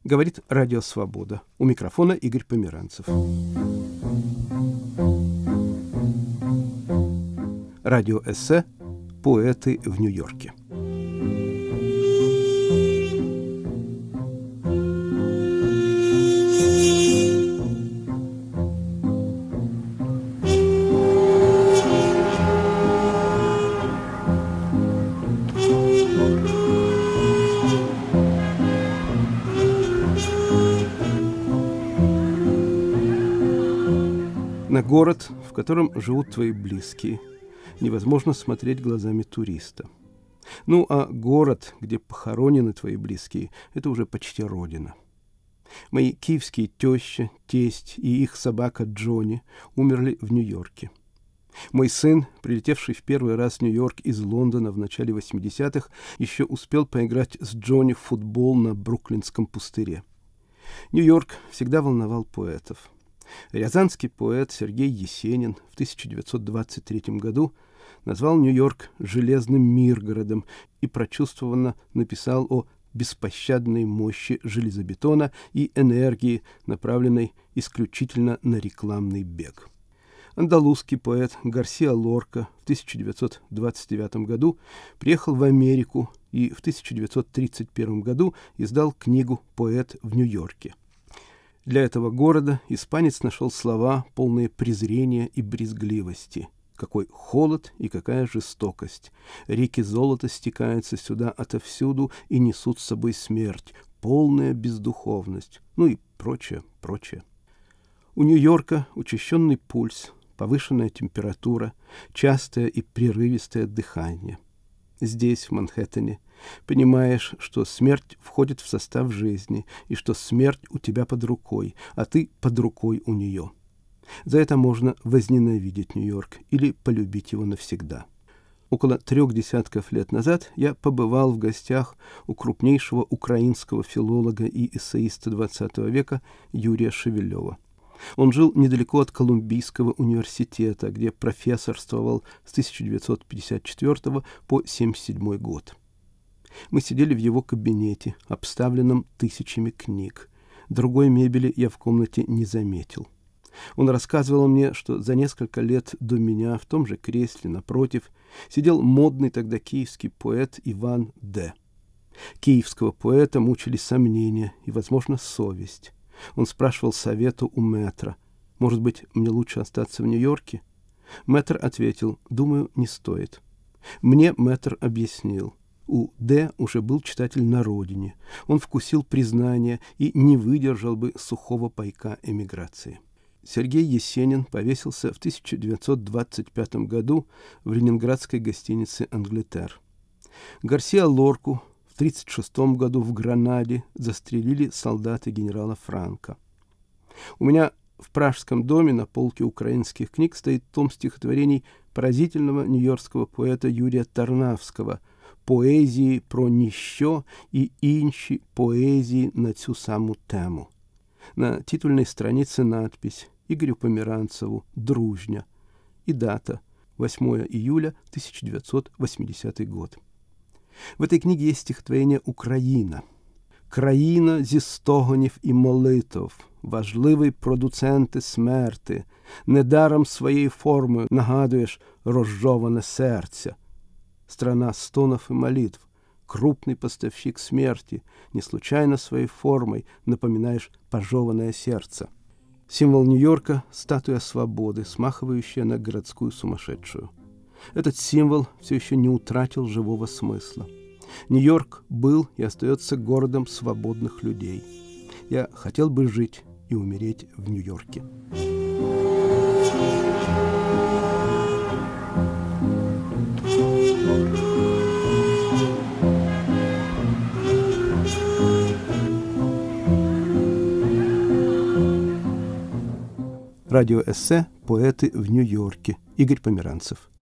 Говорит Радио Свобода. У микрофона Игорь Померанцев. Радиоэссе «Поэты в Нью-Йорке». На город, в котором живут твои близкие, невозможно смотреть глазами туриста. Ну, а город, где похоронены твои близкие, это уже почти родина. Мои киевские теща, тесть и их собака Джонни умерли в Нью-Йорке. Мой сын, прилетевший в первый раз в Нью-Йорк из Лондона в начале 80-х, еще успел поиграть с Джонни в футбол на Бруклинском пустыре. Нью-Йорк всегда волновал поэтов. Рязанский поэт Сергей Есенин в 1923 году назвал Нью-Йорк «железным Миргородом» и прочувствованно написал о беспощадной мощи железобетона и энергии, направленной исключительно на рекламный бег. Андалузский поэт Гарсиа Лорка в 1929 году приехал в Америку и в 1931 году издал книгу «Поэт в Нью-Йорке». Для этого города испанец нашел слова, полные презрения и брезгливости. Какой холод и какая жестокость! Реки золота стекаются сюда отовсюду и несут с собой смерть, полная бездуховность, ну и прочее, прочее. У Нью-Йорка учащенный пульс, повышенная температура, частое и прерывистое дыхание. Здесь, в Манхэттене, понимаешь, что смерть входит в состав жизни, и что смерть у тебя под рукой, а ты под рукой у нее. За это можно возненавидеть Нью-Йорк или полюбить его навсегда. Около 3 десятков лет назад я побывал в гостях у крупнейшего украинского филолога и эссеиста XX века Юрия Шевелева. Он жил недалеко от Колумбийского университета, где профессорствовал с 1954 по 1977 год. Мы сидели в его кабинете, обставленном тысячами книг. Другой мебели я в комнате не заметил. Он рассказывал мне, что за несколько лет до меня в том же кресле напротив сидел модный тогда киевский поэт Иван Д. Киевского поэта мучили сомнения и, возможно, совесть. Он спрашивал совета у мэтра. «Может быть, мне лучше остаться в Нью-Йорке?» Мэтр ответил: «Думаю, не стоит». Мне мэтр объяснил. У Д. уже был читатель на родине. Он вкусил признание и не выдержал бы сухого пайка эмиграции. Сергей Есенин повесился в 1925 году в ленинградской гостинице «Англитер». Гарсиа Лорку в 1936 году в Гранаде застрелили солдаты генерала Франко. У меня в Пражском доме на полке украинских книг стоит том стихотворений поразительного нью-йоркского поэта Юрия Тарнавского «Поезії про ніщо і інші поезії на цю саму тему». На титульной странице надпись «Игорю Померанцеву. Дружня» и дата 8 июля 1980 год. В этой книге есть стихотворение «Україна». «Країна зі стогонів і молитов, важливий продуценти смерти, недаром своєю формою нагадуєш розжоване сердце. Страна стонов и молитв, крупный поставщик смерти, не случайно своей формой напоминаешь пожеванное сердце». Символ Нью-Йорка – статуя свободы, смахивающая на городскую сумасшедшую. Этот символ все еще не утратил живого смысла. Нью-Йорк был и остается городом свободных людей. Я хотел бы жить и умереть в Нью-Йорке. Радиоэссе «Поэты в Нью-Йорке». Игорь Померанцев.